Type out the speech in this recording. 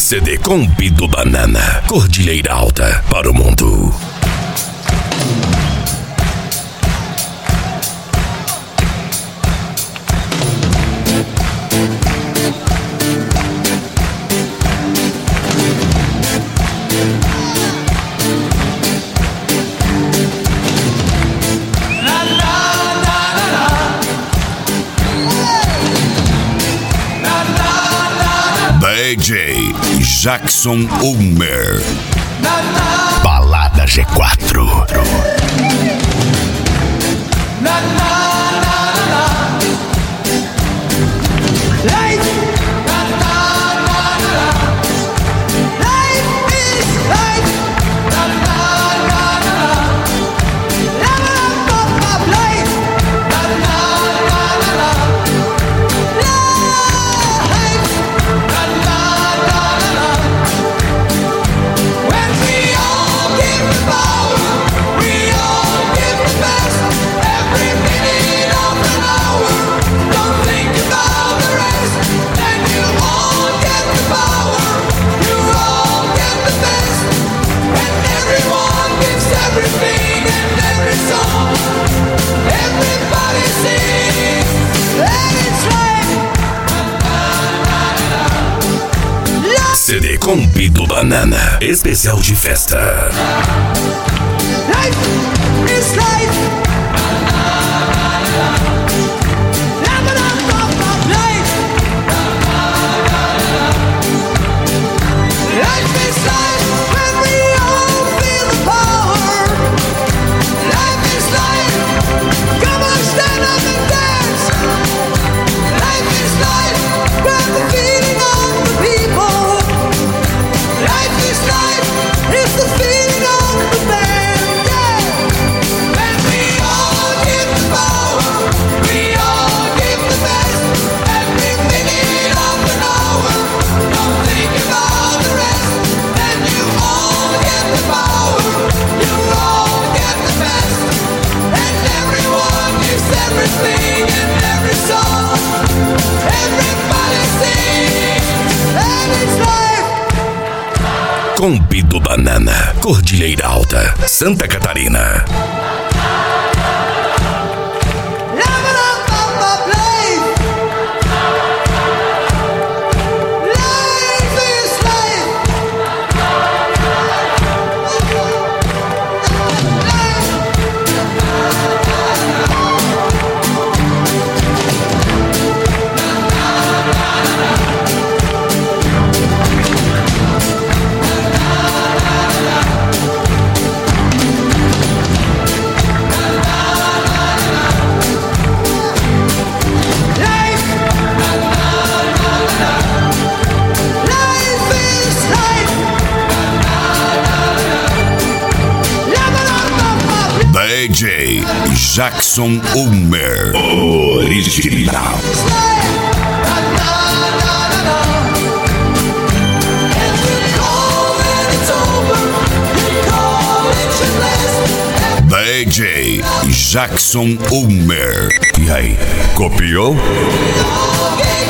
CD Kombi do Banana, Cordilheira Alta para o mundo. DJ Jackson Ulmer. Balada G4. CD Kombi do Banana, especial de festa. Life is life. Life is life when we all feel the power. Life is life. Come on, stand up and dance. Life is life when the feeling of the people. Life is life, it's the feeling of the band, yeah. When we all give the power, we all give the best. Every minute of an hour, don't think about the rest. Then you all get the power, you all get the best. And everyone gives everything in every song. Everybody sings, and it's life. Kombi do Banana, Cordilheira Alta, Santa Catarina. DJ Jackson Ulmer, original. DJ Jackson Ulmer. E aí, copiou?